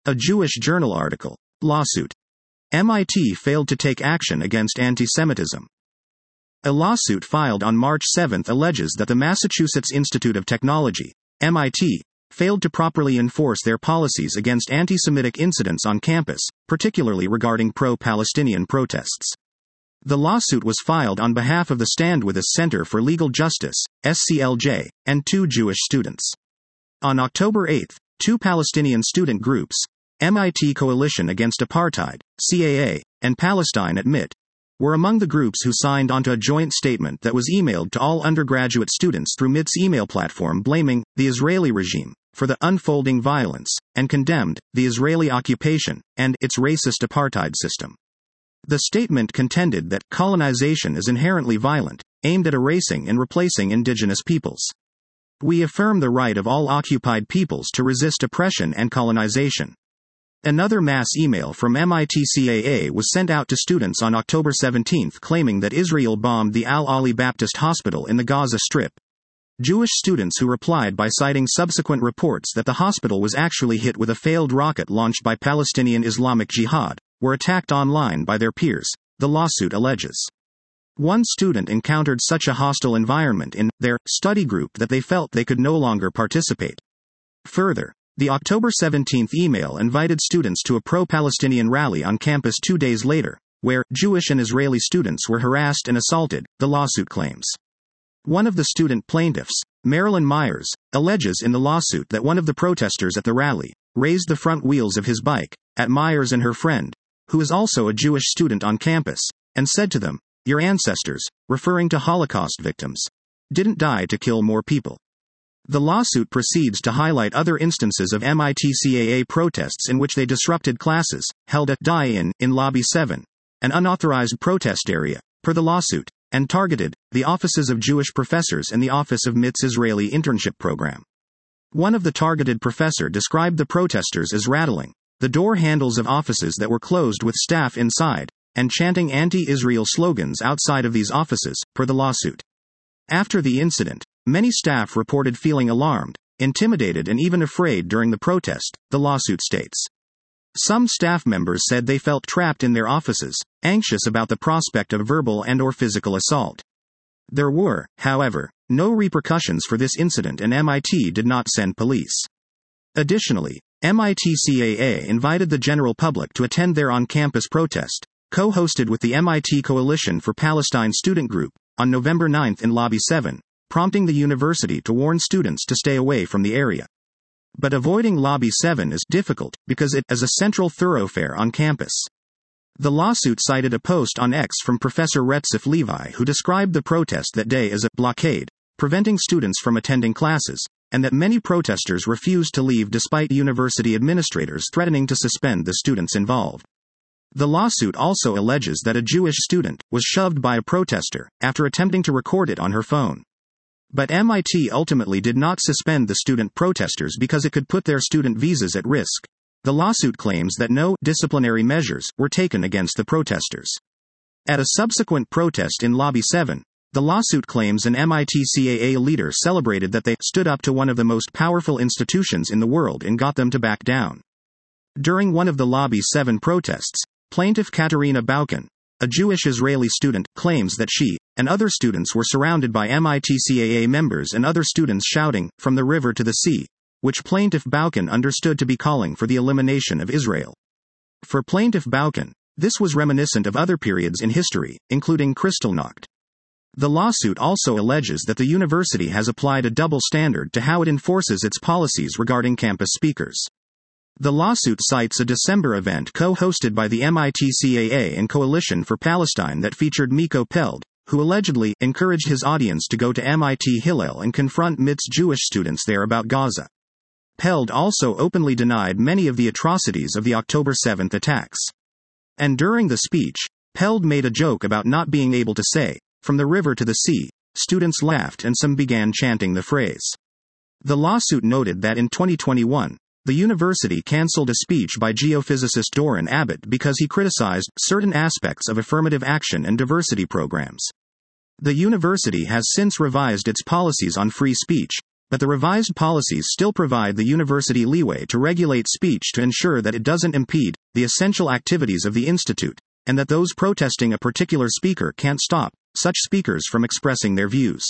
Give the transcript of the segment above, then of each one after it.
A Jewish Journal article. Lawsuit. MIT failed to take action against anti-Semitism. A lawsuit filed on March 7 alleges that the Massachusetts Institute of Technology, MIT, failed to properly enforce their policies against anti-Semitic incidents on campus, particularly regarding pro-Palestinian protests. The lawsuit was filed on behalf of the Stand With Us Center for Legal Justice, SCLJ, and 2 Jewish students. On October 8, 2 Palestinian student groups, MIT Coalition Against Apartheid, CAA, and Palestine at MIT, were among the groups who signed onto a joint statement that was emailed to all undergraduate students through MIT's email platform, blaming the Israeli regime for the unfolding violence, and condemned the Israeli occupation and its racist apartheid system. The statement contended that colonization is inherently violent, aimed at erasing and replacing indigenous peoples. We affirm the right of all occupied peoples to resist oppression and colonization. Another mass email from MIT CAA was sent out to students on October 17 claiming that Israel bombed the Al-Ali Baptist Hospital in the Gaza Strip. Jewish students who replied by citing subsequent reports that the hospital was actually hit with a failed rocket launched by Palestinian Islamic Jihad were attacked online by their peers, the lawsuit alleges. One student encountered such a hostile environment in their study group that they felt they could no longer participate. Further, the October 17 email invited students to a pro-Palestinian rally on campus 2 days later, where Jewish and Israeli students were harassed and assaulted, the lawsuit claims. One of the student plaintiffs, Marilyn Myers, alleges in the lawsuit that one of the protesters at the rally raised the front wheels of his bike at Myers and her friend, who is also a Jewish student on campus, and said to them, "Your ancestors," referring to Holocaust victims, "didn't die to kill more people." The lawsuit proceeds to highlight other instances of MIT CAA protests in which they disrupted classes, held at Die-In, in Lobby 7, an unauthorized protest area, per the lawsuit, and targeted the offices of Jewish professors and the office of MIT's Israeli internship program. One of the targeted professor described the protesters as rattling the door handles of offices that were closed with staff inside, and chanting anti-Israel slogans outside of these offices, per the lawsuit. After the incident, many staff reported feeling alarmed, intimidated and even afraid during the protest, the lawsuit states. Some staff members said they felt trapped in their offices, anxious about the prospect of verbal and/or physical assault. There were, however, no repercussions for this incident and MIT did not send police. Additionally, MIT CAA invited the general public to attend their on-campus protest, co-hosted with the MIT Coalition for Palestine student group, on November 9 in Lobby 7, prompting the university to warn students to stay away from the area. But avoiding Lobby 7 is difficult, because it is a central thoroughfare on campus. The lawsuit cited a post on X from Professor Retzif Levi who described the protest that day as a blockade, preventing students from attending classes, and that many protesters refused to leave despite university administrators threatening to suspend the students involved. The lawsuit also alleges that a Jewish student was shoved by a protester after attempting to record it on her phone. But MIT ultimately did not suspend the student protesters because it could put their student visas at risk. The lawsuit claims that no disciplinary measures were taken against the protesters. At a subsequent protest in Lobby 7, the lawsuit claims an MIT CAA leader celebrated that they stood up to one of the most powerful institutions in the world and got them to back down. During one of the Lobby 7 protests, plaintiff Katerina Baukin, a Jewish Israeli student, claims that she and other students were surrounded by MIT CAA members and other students shouting, "From the river to the sea," which plaintiff Baukin understood to be calling for the elimination of Israel. For plaintiff Baukin, this was reminiscent of other periods in history, including Kristallnacht. The lawsuit also alleges that the university has applied a double standard to how it enforces its policies regarding campus speakers. The lawsuit cites a December event co-hosted by the MIT CAA and Coalition for Palestine that featured Miko Peld, who allegedly encouraged his audience to go to MIT Hillel and confront MIT's Jewish students there about Gaza. Peld also openly denied many of the atrocities of the October 7 attacks. And during the speech, Peld made a joke about not being able to say, "From the river to the sea." Students laughed and some began chanting the phrase. The lawsuit noted that in 2021, the university canceled a speech by geophysicist Doran Abbott because he criticized certain aspects of affirmative action and diversity programs. The university has since revised its policies on free speech, but the revised policies still provide the university leeway to regulate speech to ensure that it doesn't impede the essential activities of the institute, and that those protesting a particular speaker can't stop such speakers from expressing their views.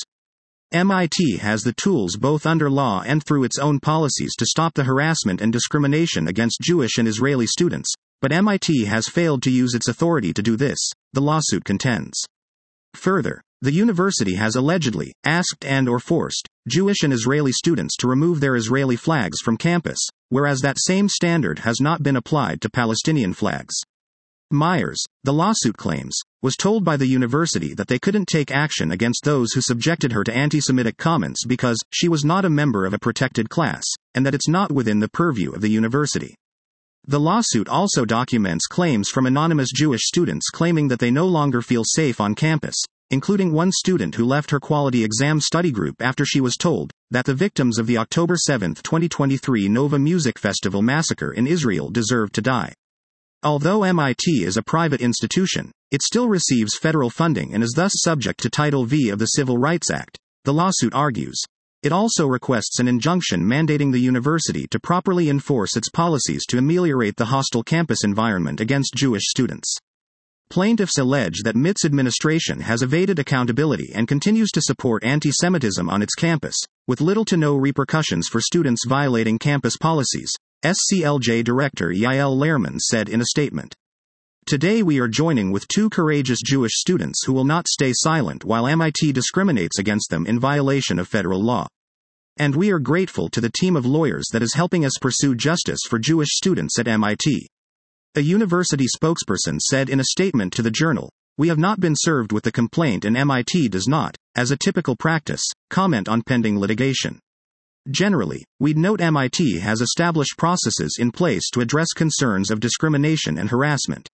MIT has the tools both under law and through its own policies to stop the harassment and discrimination against Jewish and Israeli students, but MIT has failed to use its authority to do this, the lawsuit contends. Further, the university has allegedly asked and/or forced Jewish and Israeli students to remove their Israeli flags from campus, whereas that same standard has not been applied to Palestinian flags. Myers, the lawsuit claims, was told by the university that they couldn't take action against those who subjected her to anti-Semitic comments because she was not a member of a protected class, and that it's not within the purview of the university. The lawsuit also documents claims from anonymous Jewish students claiming that they no longer feel safe on campus, including one student who left her quality exam study group after she was told that the victims of the October 7, 2023 Nova Music Festival massacre in Israel deserved to die. Although MIT is a private institution, it still receives federal funding and is thus subject to Title V of the Civil Rights Act, the lawsuit argues. It also requests an injunction mandating the university to properly enforce its policies to ameliorate the hostile campus environment against Jewish students. Plaintiffs allege that MIT's administration has evaded accountability and continues to support anti-Semitism on its campus, with little to no repercussions for students violating campus policies, SCLJ Director Yael Lehrman said in a statement. Today we are joining with two courageous Jewish students who will not stay silent while MIT discriminates against them in violation of federal law. And we are grateful to the team of lawyers that is helping us pursue justice for Jewish students at MIT. A university spokesperson said in a statement to the Journal, "We have not been served with the complaint and MIT does not, as a typical practice, comment on pending litigation. Generally, we'd note MIT has established processes in place to address concerns of discrimination and harassment.